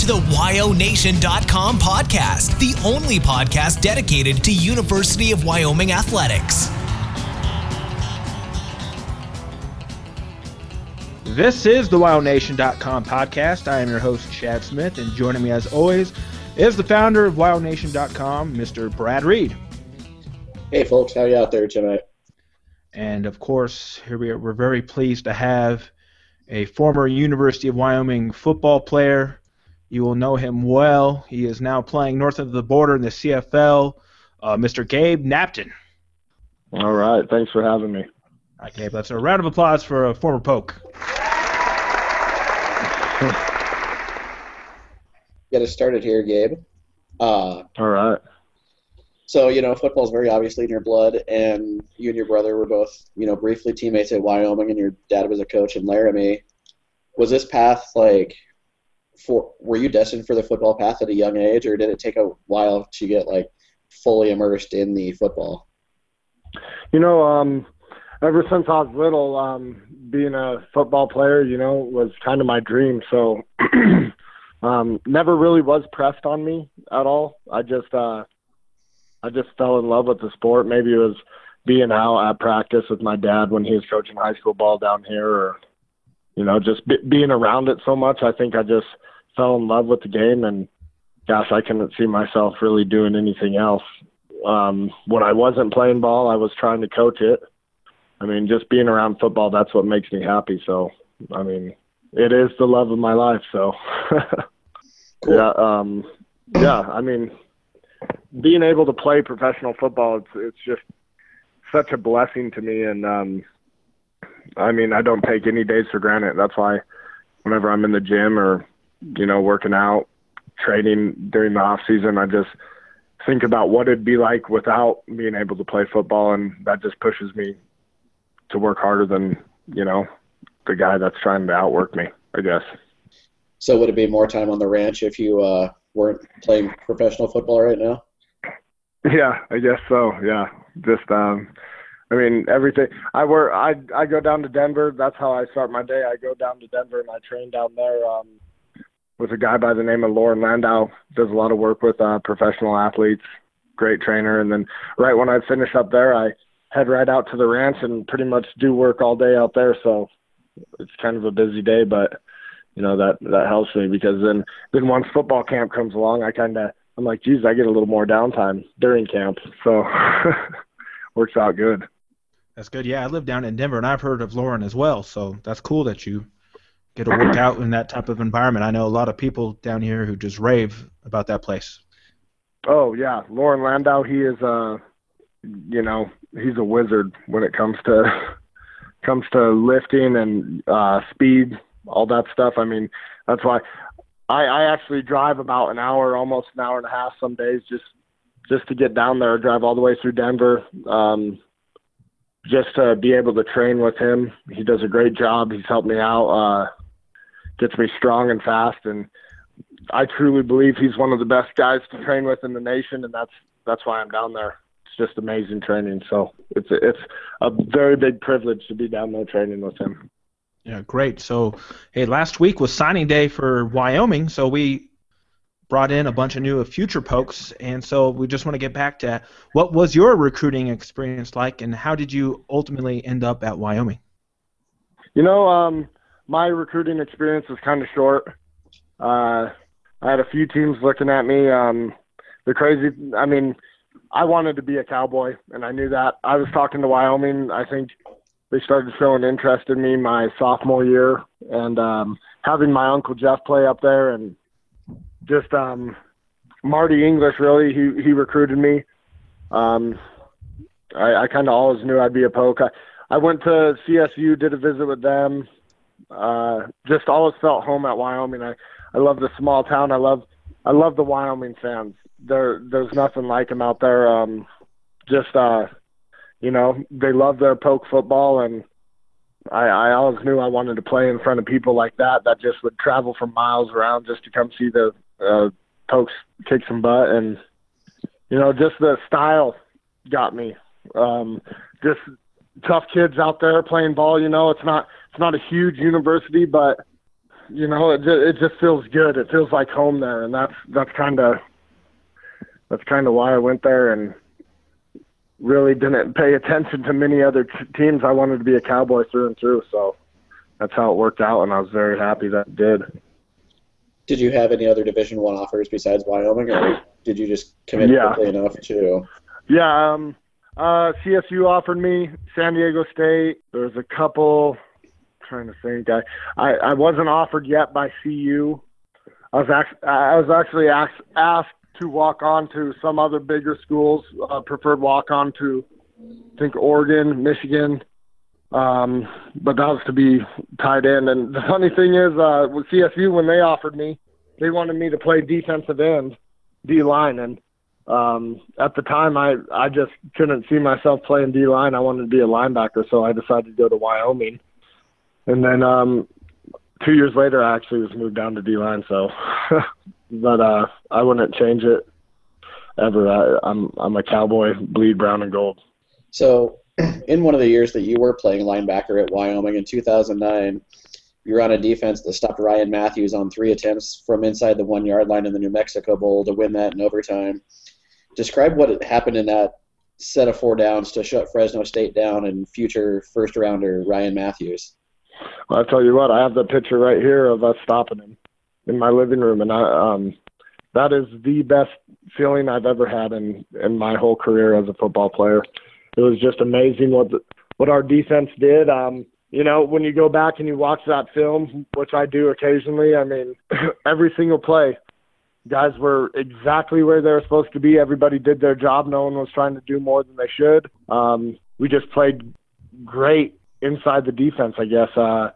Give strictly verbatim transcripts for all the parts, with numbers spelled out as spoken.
the Y O Nation dot com podcast, the only podcast dedicated to University of Wyoming athletics. This is the Y O Nation dot com podcast. I am your host, Chad Smith, and joining me as always is the founder of Y O Nation dot com, Mister Brad Reed. Hey folks, how are you out there tonight? And of course, here we are, we're very pleased to have a former University of Wyoming football player. You will know him well. He is now playing north of the border in the C F L, uh, Mister Gabe Napton. All right, thanks for having me. All right, Gabe, let's a round of applause for a former Poke. Get us started here, Gabe. Uh, All right. So, you know, football is very obviously in your blood, and you and your brother were both, you know, briefly teammates at Wyoming, and your dad was a coach in Laramie. Was this path, like, for were you destined for the football path at a young age, or did it take a while to get, like, fully immersed in the football? You know, um, ever since I was little, um, being a football player, you know, was kind of my dream. So um, never really was pressed on me at all. I just uh, I just fell in love with the sport. Maybe it was being out at practice with my dad when he was coaching high school ball down here, or, you know, just be, being around it so much. I think I just fell in love with the game, and gosh, I couldn't see myself really doing anything else. Um, when I wasn't playing ball, I was trying to coach it. I mean, just being around football, that's what makes me happy. So, I mean, it is the love of my life. So, Cool. yeah, um, yeah, I mean, being able to play professional football, it's it's just such a blessing to me. And, um, I mean, I don't take any days for granted. That's why whenever I'm in the gym or, you know, working out, training during the off season, I just think about what it'd be like without being able to play football. And that just pushes me to work harder than, you know, the guy that's trying to outwork me, I guess. So would it be more time on the ranch if you uh, weren't playing professional football right now? Yeah, I guess so. Yeah. Just, um, I mean, everything. I work, I, I go down to Denver. That's how I start my day. I go down to Denver and I train down there um, with a guy by the name of Lauren Landau. Does a lot of work with uh, professional athletes, great trainer. And then right when I finish up there, I head right out to the ranch and pretty much do work all day out there. So it's kind of a busy day, but you know, that, that helps me because then, then once football camp comes along, I kind of, I'm like, geez, I get a little more downtime during camp. So works out good. That's good. Yeah, I live down in Denver, and I've heard of Lauren as well. So that's cool that you get to work out in that type of environment. I know a lot of people down here who just rave about that place. Oh, yeah. Lauren Landau, he is, uh, you know, he's a wizard when it comes to comes to lifting and uh, speed, all that stuff. I mean, that's why I, I actually drive about an hour, almost an hour and a half some days just just to get down there, drive all the way through Denver, um, just to be able to train with him. He does a great job. He's helped me out, uh, gets me strong and fast, and I truly believe he's one of the best guys to train with in the nation, and that's that's why I'm down there. It's just amazing training. So it's a, it's a very big privilege to be down there training with him. Yeah, great. So, hey, last week was signing day for Wyoming, so we brought in a bunch of new future pokes, and so we just want to get back to what was your recruiting experience like, and how did you ultimately end up at Wyoming? You know, um, my recruiting experience was kind of short. Uh, I had a few teams looking at me. Um, the crazy, I mean, I wanted to be a Cowboy, and I knew that. I was talking to Wyoming. I think they started showing interest in me my sophomore year, and um, having my Uncle Jeff play up there, and just um, Marty English, really, he, he recruited me. Um, I, I kind of always knew I'd be a Poke. I, I went to C S U, did a visit with them. Uh, just always felt home at Wyoming. I, I love the small town. I love I love the Wyoming fans. There there's nothing like them out there. Um, just uh, you know, they love their Poke football, and I, I always knew I wanted to play in front of people like that that just would travel for miles around just to come see the uh, Pokes kick some butt. And you know, just the style got me. Um, just tough kids out there playing ball. You know, it's not it's not a huge university, but you know, it just, it just feels good. It feels like home there, and that's that's kind of that's kind of why I went there and really didn't pay attention to many other t- teams. I wanted to be a Cowboy through and through, so that's how it worked out, and I was very happy that it did. Did you have any other Division One offers besides Wyoming, or did you just commit Yeah. quickly enough to? Yeah, um, uh, C S U offered me, San Diego State. There was a couple. I'm trying to think. I, I, I wasn't offered yet by C U. I was actually I was actually asked asked to walk on to some other bigger schools. Uh, preferred walk on to, I think, Oregon, Michigan. Um, but that was to be tight end. And the funny thing is, uh, with C S U, when they offered me, they wanted me to play defensive end, D-line. And um, at the time, I, I just couldn't see myself playing D-line. I wanted to be a linebacker, so I decided to go to Wyoming. And then um, two years later, I actually was moved down to D-line. So, but uh, I wouldn't change it ever. I, I'm I'm a Cowboy, bleed brown and gold. So, in one of the years that you were playing linebacker at Wyoming in two thousand nine, you were on a defense that stopped Ryan Matthews on three attempts from inside the one-yard line in the New Mexico Bowl to win that in overtime. Describe what had happened in that set of four downs to shut Fresno State down and future first-rounder Ryan Matthews. Well, I'll tell you what, I have the picture right here of us stopping him in my living room, and I, um, that is the best feeling I've ever had in, in my whole career as a football player. It was just amazing what the, what our defense did. Um, you know, when you go back and you watch that film, which I do occasionally, I mean, every single play, guys were exactly where they were supposed to be. Everybody did their job. No one was trying to do more than they should. Um, we just played great inside the defense, I guess. Uh,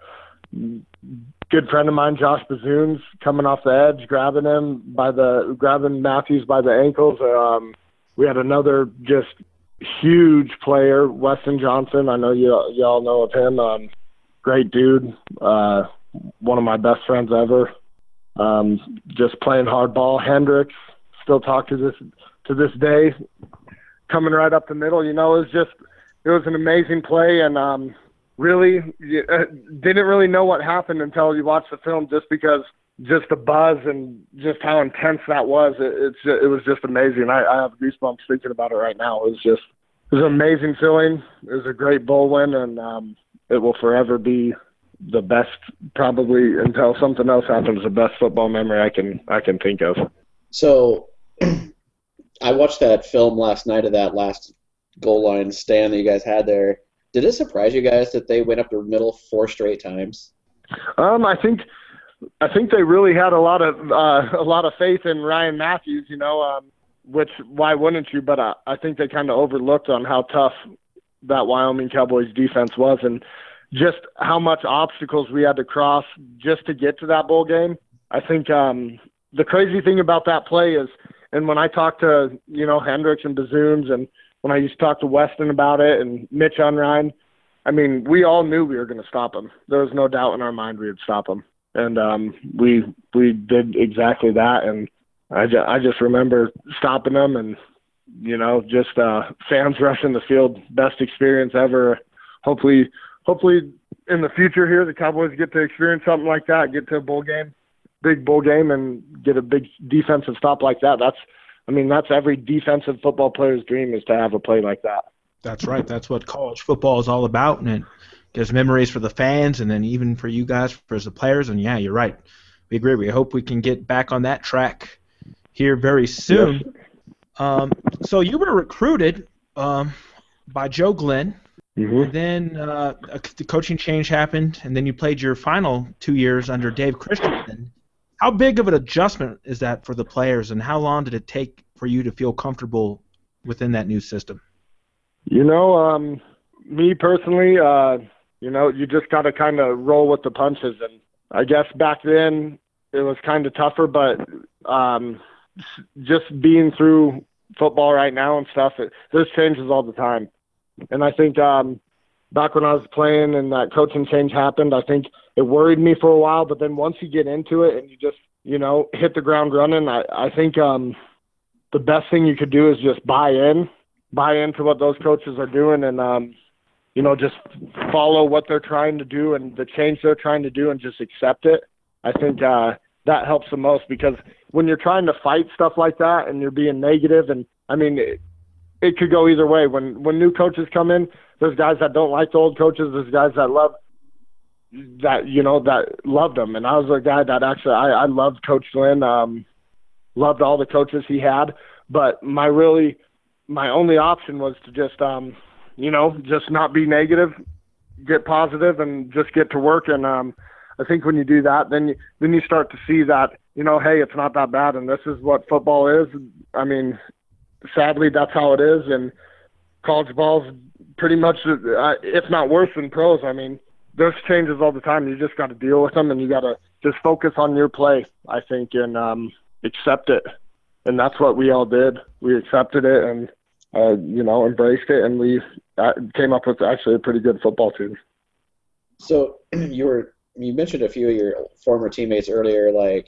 good friend of mine, Josh Bazoons, coming off the edge, grabbing him by the grabbing Matthews by the ankles. Um, we had another just huge player, Weston Johnson. I know you you all know of him. Um, great dude. Uh, one of my best friends ever. Um, just playing hardball. Hendricks, still talk to this to this day. Coming right up the middle. You know, it was just it was an amazing play, and um, really you, uh, didn't really know what happened until you watched the film. Just because. Just the buzz and just how intense that was. It, it's just, it was just amazing. I, I have goosebumps thinking about it right now. It was just it was an amazing feeling. It was a great bowl win, and um, it will forever be the best, probably until something else happens, the best football memory I can I can think of. So I watched that film last night of that last goal line stand that you guys had there. Did it surprise you guys that they went up the middle four straight times? Um, I think – I think they really had a lot of uh, a lot of faith in Ryan Matthews, you know, um, which why wouldn't you? But I, I think they kind of overlooked on how tough that Wyoming Cowboys defense was and just how much obstacles we had to cross just to get to that bowl game. I think um, the crazy thing about that play is, and when I talked to, you know, Hendricks and Bazoons and when I used to talk to Weston about it and Mitch Unrein, I mean, we all knew we were going to stop him. There was no doubt in our mind we would stop him. And um, we we did exactly that, and I, ju- I just remember stopping them, and you know, just uh, fans rushing the field, best experience ever. Hopefully, hopefully in the future here, the Cowboys get to experience something like that, get to a bowl game, big bowl game, and get a big defensive stop like that. That's, I mean, that's every defensive football player's dream is to have a play like that. That's right. That's what college football is all about, and it gives memories for the fans and then even for you guys, for the players. And, yeah, you're right. We agree. We hope we can get back on that track here very soon. Yes. Um, so you were recruited um, by Joe Glenn. Mm-hmm. Then uh, the coaching change happened, and then you played your final two years under Dave Christensen. How big of an adjustment is that for the players, and how long did it take for you to feel comfortable within that new system? You know, um, me personally, uh, you know, you just got to kind of roll with the punches. And I guess back then it was kind of tougher, but um, just being through football right now and stuff, it, there's changes all the time. And I think um, back when I was playing and that coaching change happened, I think it worried me for a while. But then once you get into it and you just, you know, hit the ground running, I, I think um, the best thing you could do is just buy in, buy into what those coaches are doing and, um, you know, just follow what they're trying to do and the change they're trying to do and just accept it. I think uh, that helps the most, because when you're trying to fight stuff like that and you're being negative, and I mean, it, it could go either way. When when new coaches come in, there's guys that don't like the old coaches. There's guys that love that, you know, that loved them. And I was a guy that actually, I, I loved Coach Lynn, um, loved all the coaches he had. But my really, my only option was to just, um, you know, just not be negative, get positive, and just get to work. And um, I think when you do that, then you, then you start to see that, you know, hey, it's not that bad, and this is what football is. I mean, sadly, that's how it is, and college ball's pretty much, uh, if not worse than pros. I mean, there's changes all the time. You just got to deal with them, and you got to just focus on your play, I think, and um, accept it. And that's what we all did. We accepted it and, uh, you know, embraced it, and we uh, came up with actually a pretty good football team. So you were you mentioned a few of your former teammates earlier, like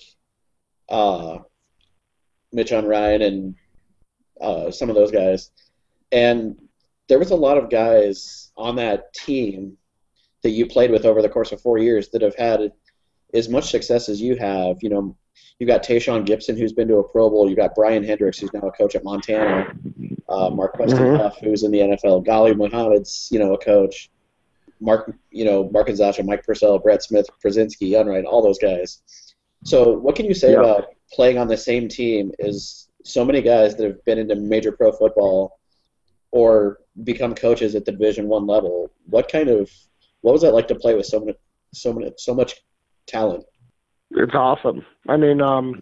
uh, Mitch on Ryan and uh, some of those guys. And there was a lot of guys on that team that you played with over the course of four years that have had as much success as you have. You know, you've got Tayshawn Gibson, who's been to a Pro Bowl. You've got Brian Hendricks, who's now a coach at Montana. Uh, Mark Weston Mm-hmm. Huff, who's in the N F L. Ghali Muhammad's, you know, a coach. Mark, you know, Mark Zacha, Mike Purcell, Brett Smith, Brzezinski, Unright, all those guys. So what can you say Yeah. about playing on the same team as so many guys that have been into major pro football or become coaches at the Division One level? What kind of what was that like to play with so many, so many, so much talent? It's awesome. I mean, um,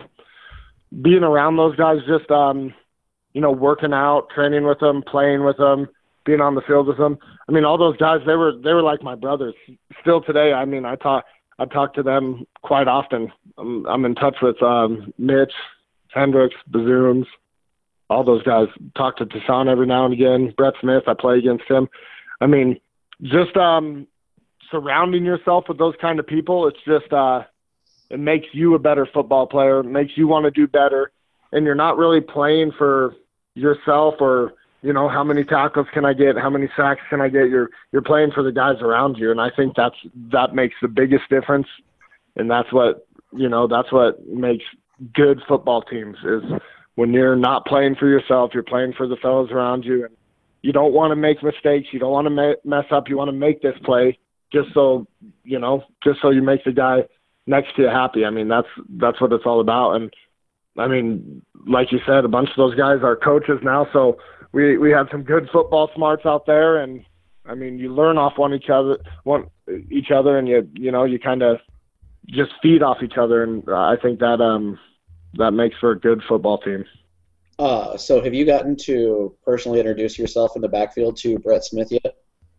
being around those guys, just, um, you know, working out, training with them, playing with them, being on the field with them. I mean, all those guys, they were they were like my brothers. Still today, I mean, I talk I talk to them quite often. I'm, I'm in touch with um, Mitch, Hendricks, Bazooms, all those guys. Talk to Tashawn every now and again. Brett Smith, I play against him. I mean, just um, surrounding yourself with those kind of people, it's just uh, it makes you a better football player. It makes you want to do better, and you're not really playing for yourself or, you know, how many tackles can I get? How many sacks can I get? You're you're playing for the guys around you, and I think that's that makes the biggest difference. And that's what you know. That's what makes good football teams is when you're not playing for yourself, you're playing for the fellows around you, and you don't want to make mistakes. You don't want to me- mess up. You want to make this play just so you know, just so you make the guy next to you happy. I mean, that's that's what it's all about. And I mean, like you said, a bunch of those guys are coaches now, so. We we have some good football smarts out there, and I mean, you learn off one each other, one each other, and you you know you kind of just feed off each other, and I think that um that makes for a good football team. Uh, so have you gotten to personally introduce yourself in the backfield to Brett Smith yet?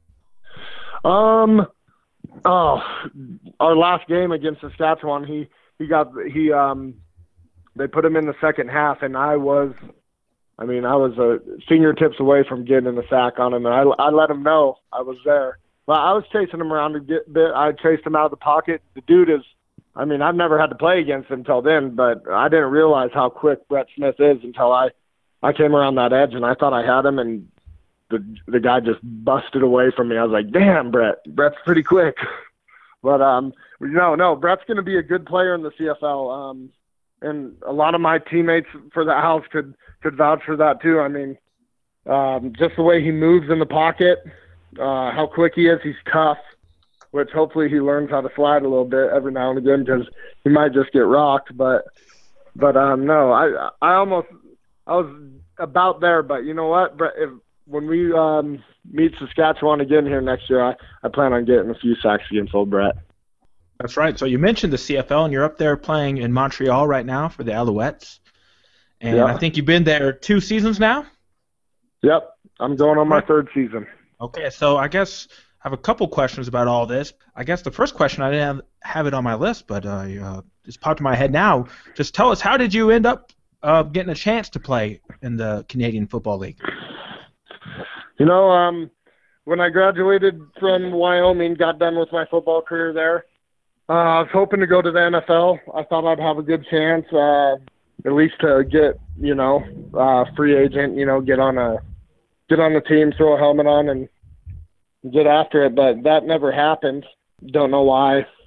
Um, oh, our last game against Saskatchewan, he he got he um they put him in the second half, and I was. I mean, I was a fingertips away from getting a sack on him, and I, I let him know I was there. Well, I was chasing him around a bit. I chased him out of the pocket. The dude is, I mean, I've never had to play against him until then, but I didn't realize how quick Brett Smith is until I, I came around that edge, and I thought I had him, and the the guy just busted away from me. I was like, damn, Brett, Brett's pretty quick. But, um, no, no, Brett's going to be a good player in the C F L. Um, and a lot of my teammates for the house could, could vouch for that too. I mean, um, just the way he moves in the pocket, uh, how quick he is. He's tough, which hopefully he learns how to slide a little bit every now and again because he might just get rocked. But, but um, no, I I almost I was about there. But you know what? If, when we um, meet Saskatchewan again here next year, I, I plan on getting a few sacks against old Brett. That's right. So you mentioned the C F L, and you're up there playing in Montreal right now for the Alouettes. And Yeah. I think you've been there two seasons now? Yep, I'm going on my third season. Okay, so I guess I have a couple questions about all this. I guess the first question, I didn't have, have it on my list, but uh, uh, just popped in my head now. Just tell us, how did you end up uh, getting a chance to play in the Canadian Football League? You know, um, when I graduated from Wyoming, got done with my football career there, uh, I was hoping to go to the N F L. I thought I'd have a good chance, uh, at least to get, you know, uh, free agent, you know, get on a get on the team, throw a helmet on, and get after it. But that never happened. Don't know why.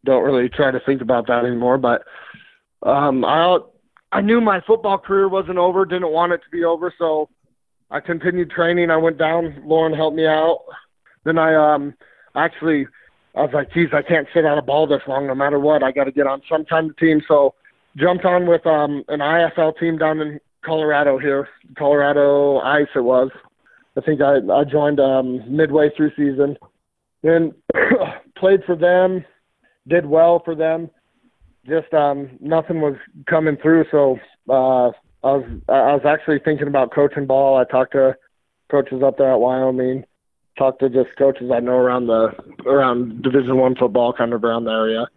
don't really try to think about that anymore. But um, I I knew my football career wasn't over, didn't want it to be over, so I continued training. I went down. Lauren helped me out. Then I um actually I was like, geez, I can't sit out a ball this long no matter what. I got to get on some kind of team. So jumped on with um an I F L team down in Colorado here, Colorado Ice it was. I think I, I joined um, midway through season. Then played for them, did well for them. Just um, nothing was coming through. So uh, I was I was actually thinking about coaching ball. I talked to coaches up there at Wyoming, talked to just coaches I know around the around Division One football, kind of around the area.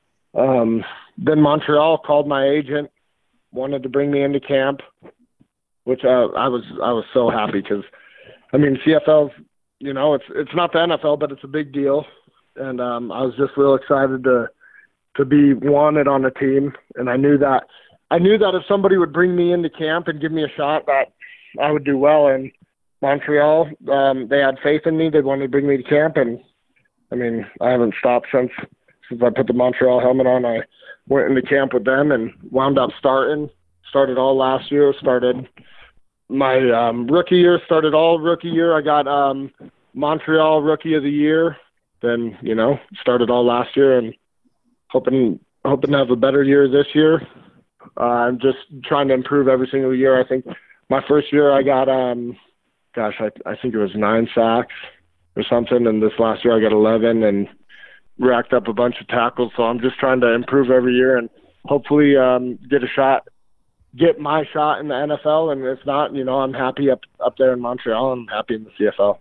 Um, then Montreal called my agent, wanted to bring me into camp, which uh, I was I was so happy because, I mean, C F L's, you know, it's it's not the N F L, but it's a big deal, and um, I was just real excited to to be wanted on the team, and I knew that I knew that if somebody would bring me into camp and give me a shot, that I would do well. And Montreal, um, they had faith in me. They wanted to bring me to camp, and I mean, I haven't stopped since since I put the Montreal helmet on. I went into camp with them and wound up starting. Started all last year. Started my um, rookie year. Started all rookie year. I got um, Montreal Rookie of the Year. Then, you know, started all last year and hoping hoping to have a better year this year. Uh, I'm just trying to improve every single year. I think my first year I got, um, gosh, I, I think it was nine sacks or something, and this last year I got eleven and racked up a bunch of tackles. So I'm just trying to improve every year and hopefully um, get a shot, get my shot in the N F L. And if not, you know, I'm happy up up there in Montreal. I'm happy in the C F L.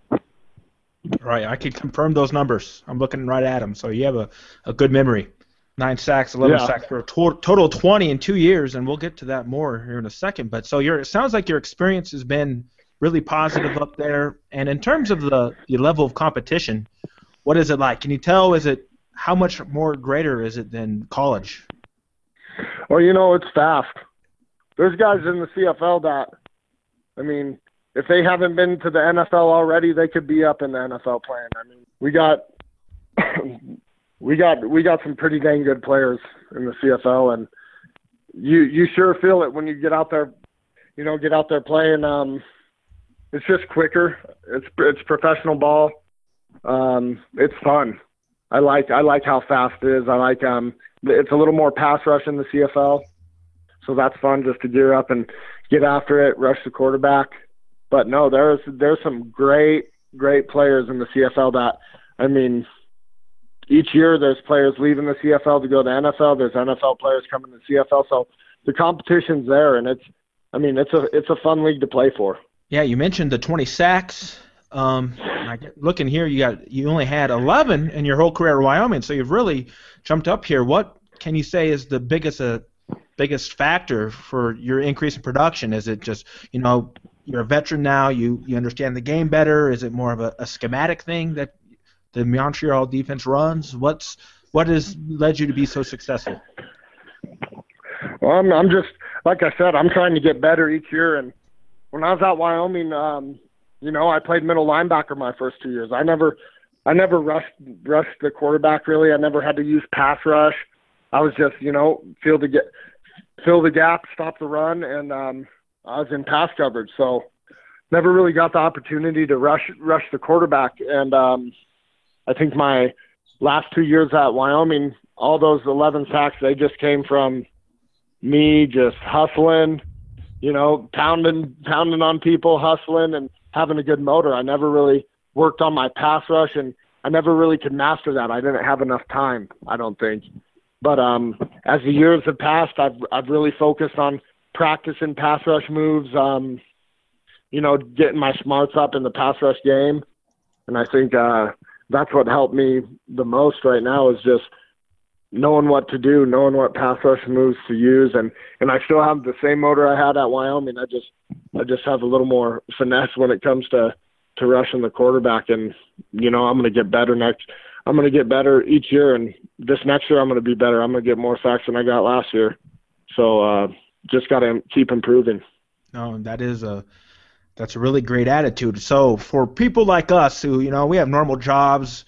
Right, I can confirm those numbers. I'm looking right at them. So you have a, a good memory. Nine sacks, eleven Yeah. sacks for a to- total twenty in two years, and we'll get to that more here in a second. But so your it sounds like your experience has been really positive up there. And in terms of the, the level of competition, what is it like? Can you tell? Is it how much more greater is it than college? Well, you know, it's fast. There's guys in the C F L that, I mean, if they haven't been to the N F L already, they could be up in the N F L playing. I mean, we got we got we got some pretty dang good players in the C F L, and you you sure feel it when you get out there, you know, get out there playing. Um, it's just quicker. It's it's professional ball. Um, it's fun. I like I like how fast it is. I like um, it's a little more pass rush in the C F L, so that's fun just to gear up and get after it, rush the quarterback. But no, there's there's some great great players in the C F L that, I mean, each year there's players leaving the C F L to go to the N F L. There's N F L players coming to the C F L, so the competition's there, and it's I mean it's a it's a fun league to play for. Yeah, you mentioned the twenty sacks. Um, I get, looking here, you got you only had eleven in your whole career at Wyoming, so you've really jumped up here. What can you say is the biggest uh, biggest factor for your increase in production? Is it just, you know, you're a veteran now, you, you understand the game better? Is it more of a, a schematic thing that the Montreal defense runs? What's what has led you to be so successful? Well, I'm, I'm just, like I said, I'm trying to get better each year. And when I was at Wyoming, um, you know, I played middle linebacker my first two years. I never, I never rushed rushed the quarterback really. I never had to use pass rush. I was just, you know, fill the get, fill the gap, stop the run, and um, I was in pass coverage. So never really got the opportunity to rush rush the quarterback. And um, I think my last two years at Wyoming, all those eleven sacks, they just came from me just hustling, you know, pounding pounding on people, hustling, and having a good motor. I never really worked on my pass rush, and I never really could master that. I didn't have enough time, I don't think. But um, as the years have passed, I've I've really focused on practicing pass rush moves, um, you know, getting my smarts up in the pass rush game. And I think uh, that's what helped me the most right now is just knowing what to do, knowing what pass rush moves to use. And, and I still have the same motor I had at Wyoming. I just I just have a little more finesse when it comes to, to rushing the quarterback. And, you know, I'm going to get better next. I'm going to get better each year. And this next year I'm going to be better. I'm going to get more sacks than I got last year. So uh, just got to keep improving. No, that is a that's a really great attitude. So for people like us who, you know, we have normal jobs,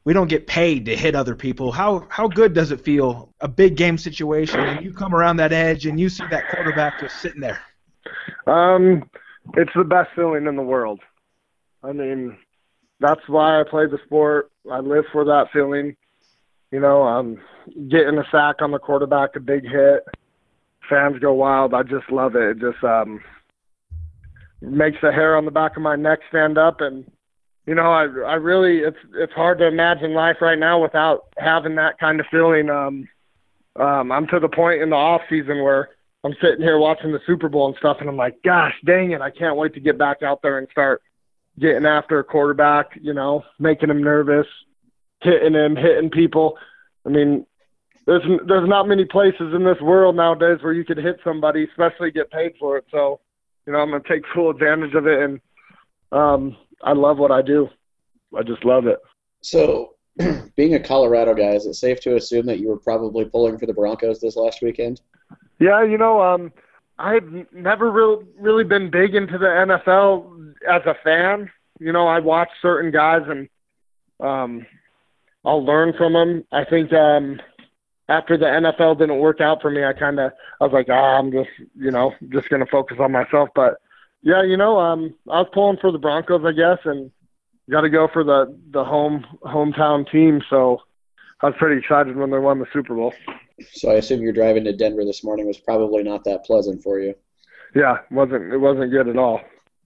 we don't get paid to hit other people. How how good does it feel, a big game situation, and you come around that edge and you see that quarterback just sitting there? Um, it's the best feeling in the world. I mean, that's why I play the sport. I live for that feeling. You know, um, getting a sack on the quarterback, a big hit, fans go wild. I just love it. It just um, makes the hair on the back of my neck stand up. And, you know, I I really, it's it's hard to imagine life right now without having that kind of feeling. Um, um, I'm to the point in the off season where I'm sitting here watching the Super Bowl and stuff, and I'm like, gosh, dang it, I can't wait to get back out there and start getting after a quarterback, you know, making him nervous, hitting him, hitting people. I mean, there's there's not many places in this world nowadays where you could hit somebody, especially get paid for it. So, you know, I'm going to take full advantage of it, and um, I love what I do. I just love it. So, being a Colorado guy, is it safe to assume that you were probably pulling for the Broncos this last weekend? Yeah, you know, um, I've never really, really been big into the N F L as a fan. You know, I watch certain guys and um, I'll learn from them. I think um, after the N F L didn't work out for me, I kind of, I was like, ah, I'm just, you know, just going to focus on myself. But, yeah, you know, um, I was pulling for the Broncos, I guess, and got to go for the, the home hometown team. So I was pretty excited when they won the Super Bowl. So I assume your driving to Denver this morning was probably not that pleasant for you. Yeah, it wasn't it wasn't good at all.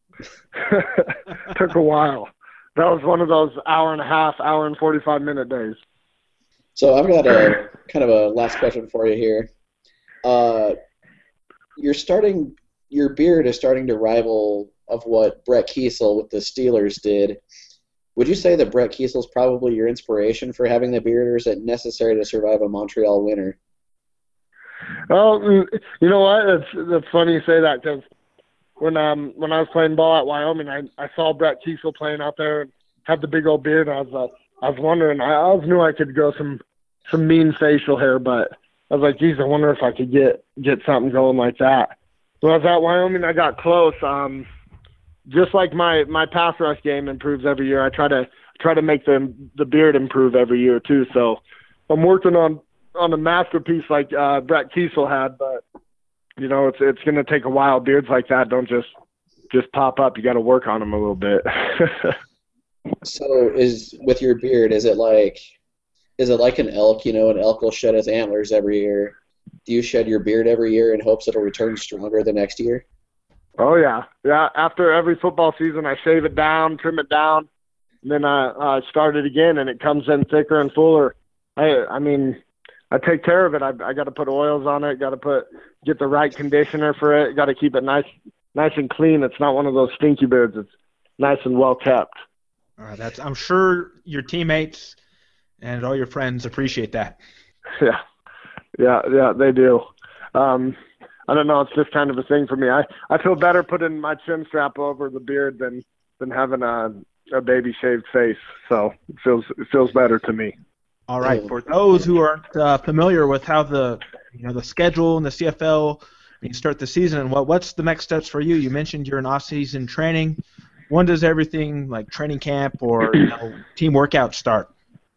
Took a while. That was one of those hour and a half, hour and forty-five minute days. So I've got a kind of a last question for you here. Uh, you're starting your beard is starting to rival of what Brett Kiesel with the Steelers did. Would you say that Brett Kiesel is probably your inspiration for having the beard, or is it necessary to survive a Montreal winter? Well, you know what? It's, it's funny you say that, because when um when I was playing ball at Wyoming, I I saw Brett Kiesel playing out there and had the big old beard. And I was uh, I was wondering. I always knew I could grow some some mean facial hair, but I was like, geez, I wonder if I could get get something going like that. When I was at Wyoming, I got close. Um. Just like my, my pass rush game improves every year, I try to try to make the the beard improve every year too. So I'm working on, on a masterpiece like uh, Brett Kiesel had, but you know it's it's going to take a while. Beards like that don't just just pop up. You got to work on them a little bit. So is with your beard, is it like is it like an elk? You know, an elk will shed its antlers every year. Do you shed your beard every year in hopes it'll return stronger the next year? Oh, yeah. Yeah, after every football season, I shave it down, trim it down, and then I uh, start it again, and it comes in thicker and fuller. I I mean, I take care of it. I, I got to put oils on it, got to put get the right conditioner for it, got to keep it nice nice and clean. It's not one of those stinky beards. It's nice and well kept. All right, that's I'm sure your teammates and all your friends appreciate that. Yeah, yeah, yeah, they do. Um I don't know. It's just kind of a thing for me. I, I feel better putting my chin strap over the beard than, than having a, a baby shaved face. So it feels it feels better to me. All right. For those who aren't uh, familiar with how the you know the schedule and the C F L, when you start the season, and what what's the next steps for you? You mentioned you're in off-season training. When does everything like training camp or you know, team workout start?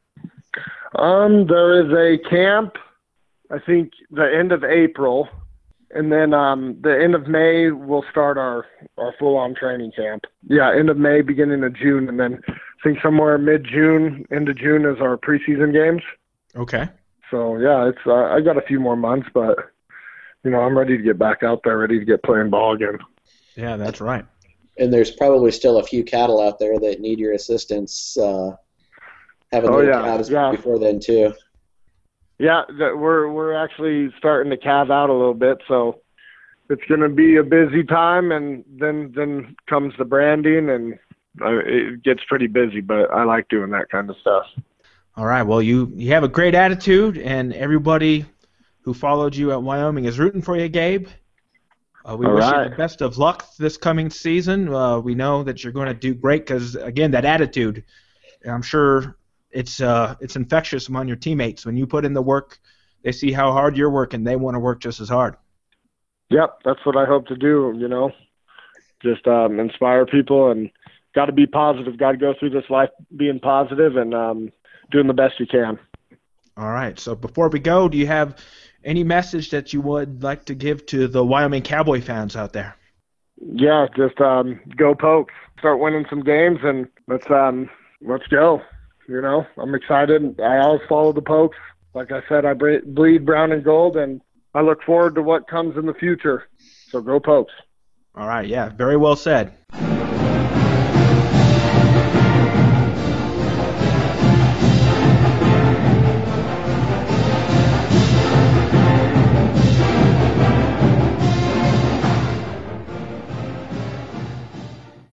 Um, there is a camp. I think the end of April. And then um, the end of May, we'll start our, our full-on training camp. Yeah, end of May, beginning of June. And then I think somewhere mid-June, end of June is our preseason games. Okay. So, yeah, it's uh, I got a few more months, but, you know, I'm ready to get back out there, ready to get playing ball again. Yeah, that's right. And there's probably still a few cattle out there that need your assistance uh, having oh, their yeah, calves yeah. before then, too. Yeah, we're we're actually starting to calve out a little bit, so it's going to be a busy time, and then then comes the branding, and it gets pretty busy. But I like doing that kind of stuff. All right. Well, you you have a great attitude, and everybody who followed you at Wyoming is rooting for you, Gabe. Uh, we All wish right. you the best of luck this coming season. Uh, we know that you're going to do great because, again, that attitude. I'm sure. It's uh it's infectious among your teammates. When you put in the work, they see how hard you're working. They want to work just as hard. Yep, that's what I hope to do. You know, just um, inspire people and got to be positive. Got to go through this life being positive and um, doing the best you can. All right. So before we go, do you have any message that you would like to give to the Wyoming Cowboy fans out there? Yeah, just um, go Pokes. Start winning some games, and let's um, let's go. You know, I'm excited. I always follow the Pokes. Like I said, I bleed brown and gold, and I look forward to what comes in the future. So go Pokes. All right. Yeah, very well said.